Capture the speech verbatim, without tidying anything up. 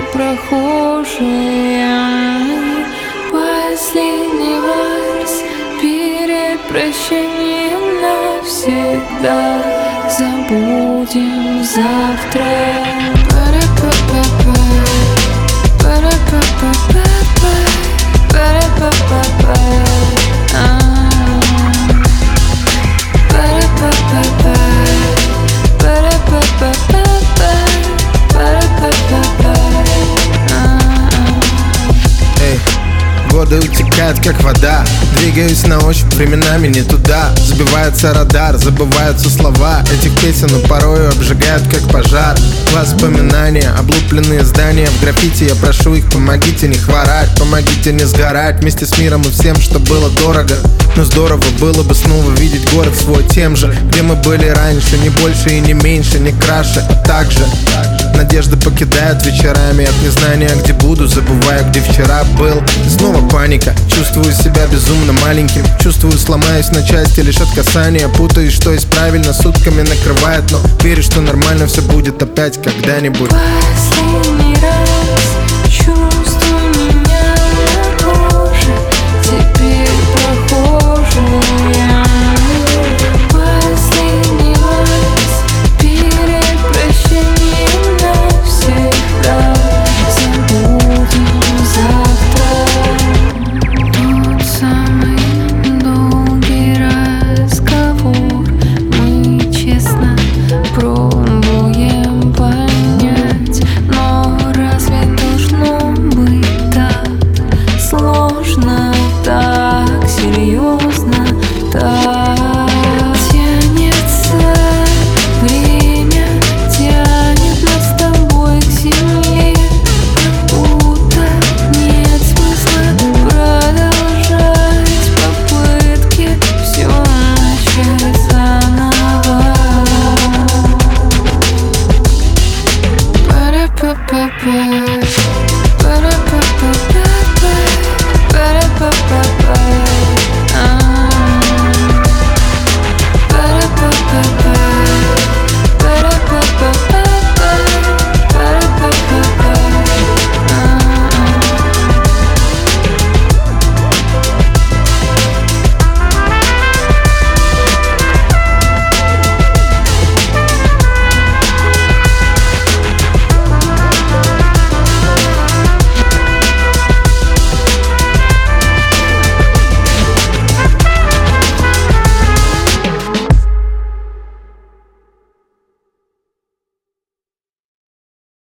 прохожие. Последний вальс перед прощанием навсегда. Забудем завтра. Пара-па-па-па, пара-па-па-па, пара-па-па-па, а. Пара-па-па-па, пара-па-па-па, пара-па-па-па, а. Эй, годы утекают как вода. Двигаюсь на ощупь, временами не туда. Сбивается радар, забываются слова этих песен, но порою обжигают как пожар. Воспоминания, облупленные здания в граффити. Я прошу их, помогите не хворать, помогите не сгорать вместе с миром и всем, что было дорого. Но здорово было бы снова видеть город свой тем же, где мы были раньше. Не больше и не меньше, не краше, а так же. Надежды покидают вечерами от незнания, где буду, забываю, где вчера был. Снова паника, чувствую себя безумно маленьким. Чувствую, сломаюсь на части лишь от касания. Путаюсь, что есть правильно, сутками накрывает. Но верю, что нормально все будет опять когда-нибудь. Последний раз чувствую меня на коже. Теперь прохожая. Последний раз перед прощанием навсегда. Забудем завтра. Тот самый долгий разговор. Мы честно пробуем понять, но разве должно быть так сложно, так серьезно?